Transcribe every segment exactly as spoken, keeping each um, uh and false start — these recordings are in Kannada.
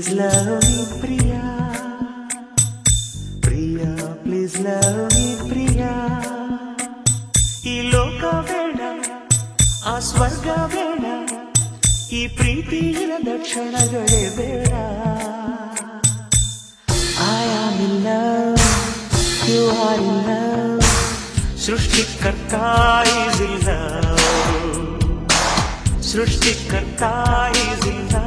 Please love me Priya, Priya, please love me Priya. ಈ ಲೋಕ ಬೇಡ, ಆ ಸ್ವರ್ಗ ಬೇಡ, ಈ ಪ್ರೀತಿಯ ಲಕ್ಷಣಗಳೇ ಬೇಡ. I am in love, you are in love, ಸೃಷ್ಟಿಕರ್ತ is in love, ಸೃಷ್ಟಿಕರ್ತ is in love.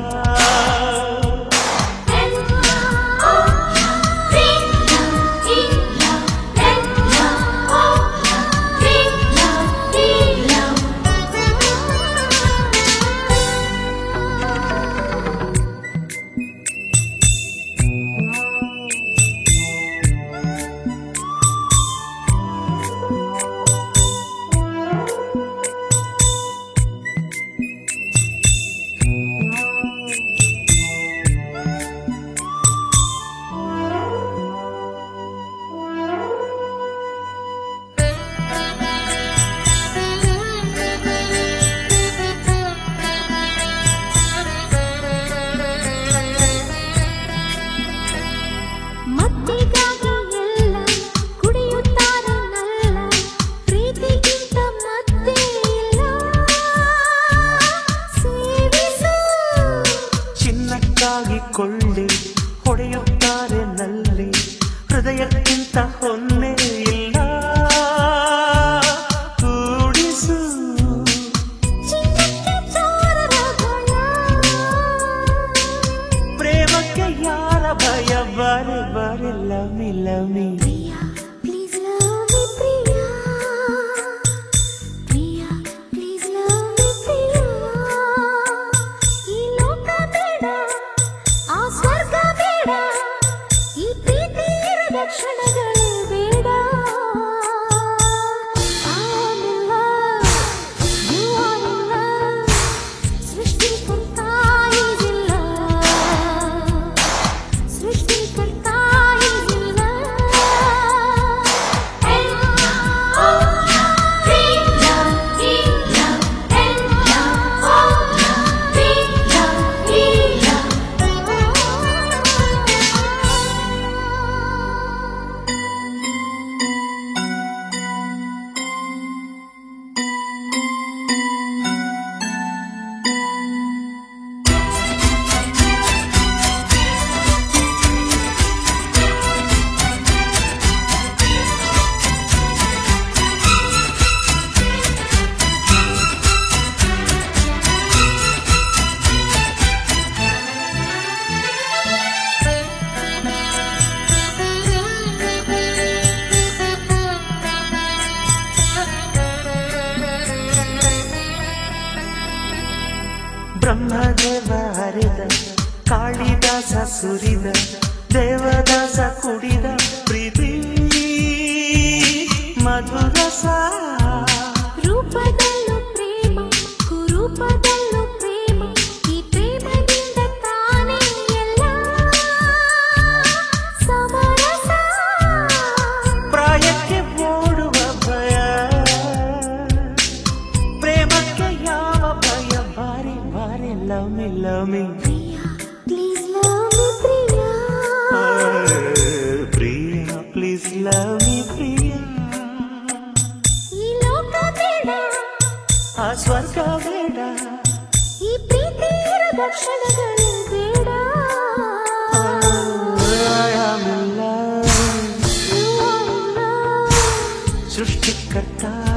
ಕೊಳ್ಳಿ ಹೊಡೆಯುತ್ತಾರೆ ನಲ್ಲಿ, ಹೃದಯಕ್ಕಿಂತ ಹೊನ್ನೆ ಇಲ್ಲ. ಕೂಡಿಸು ಪ್ರೇಮಕ್ಕೆ ಯಾರ ಭಯ, ಬಾರೆ ಬಾರೆ ಲಮಿ ಲಮಿ. ಬ್ರಹ್ಮದೇವ ಹರಿದ, ಕಾಳಿದಾಸ ಸುರಿದ, ದೇವದಾಸ ಕುಡಿದ ಪ್ರೀತಿ ಮಧುರಸ. ರೂಪದಲ್ಲೂ ಪ್ರೇಮ, ಕುರೂಪದಲ್ಲೂ ಪ್ರೇಮ, ಈ ಪ್ರೇಮದಿಂದ ತಾನೇ ಎಲ್ಲ ಸಮರಸ. ಪ್ರಾಯಕ್ಕೆ ಓಡುವ ಭಯ, ಪ್ರೇಮಕ್ಕೆ ಯಾವ ಭಯ, ಬಾರಿ ಬಾರಿ ಲಮಿ ಲಮಿ. Please love me Priya, Priya, please love me Priya. ಈ ಲೋಕ ಬೇಡ, ಆ ಸ್ವರ್ಗ ಬೇಡ, ಈ ಪ್ರೀತಿಯ ಲಕ್ಷಣಗಳೇ ಬೇಡ. I am in love, you are in love, ಸೃಷ್ಟಿಕರ್ತ